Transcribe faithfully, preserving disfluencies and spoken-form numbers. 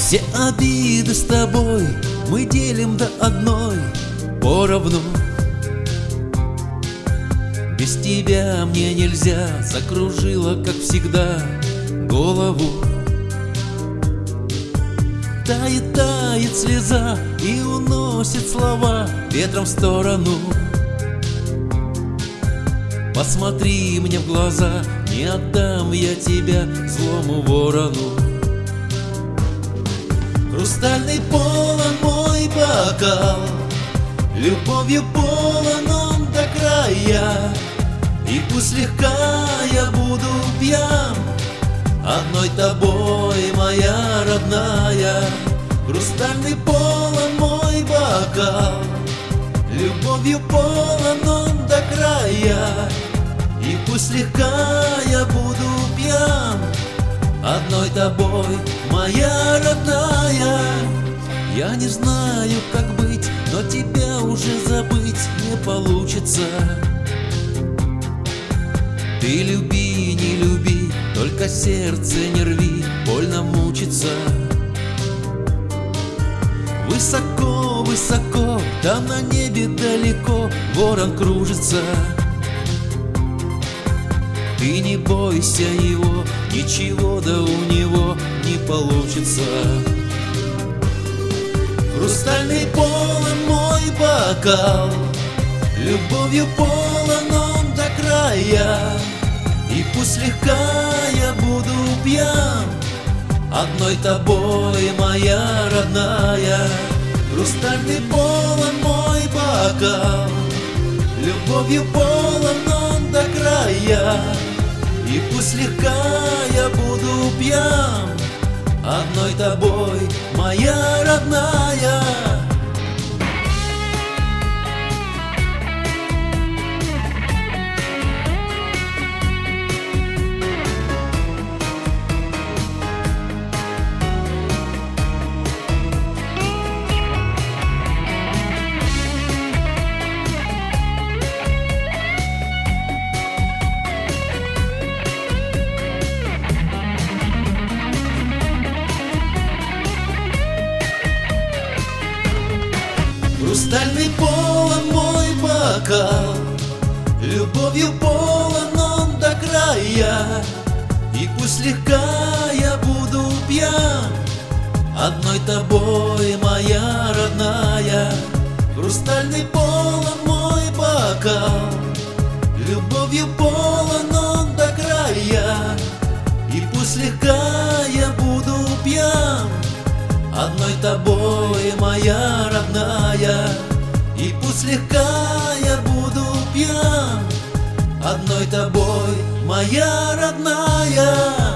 Все обиды с тобой мы делим до одной поровну. Без тебя мне нельзя, закружила, как всегда, голову. Тает, тает слеза и уносит слова ветром в сторону. Посмотри мне в глаза, не отдам я тебя злому ворону. Хрустальный полон мой бокал, любовью полон он до края. И пусть слегка я буду пьян одной тобой, моя родная. Хрустальный полон мой бокал, любовью полон он до края. И пусть слегка я буду пьян одной тобой, моя родная. Я не знаю, как быть, но тебя уже забыть не получится. Ты люби, не люби, только сердце не рви, больно мучиться. Высоко, высоко, там на небе далеко ворон кружится. Ты не бойся его, ничего да у него не получится. Хрустальный полон мой бокал, любовью полон он до края. И пусть слегка я буду пьян одной тобой, моя родная. Хрустальный полон мой бокал, любовью полон он до края. И пусть слегка я буду пьян одной тобой, моя родная. Хрустальный полон мой бокал, любовью полон он до края. И пусть слегка я буду пьян одной тобой, моя родная. Хрустальный полон мой бокал, любовью полон он до края. И пусть слегка я буду пьян одной тобой, моя родная. И пусть слегка я буду пьян одной тобой, моя родная.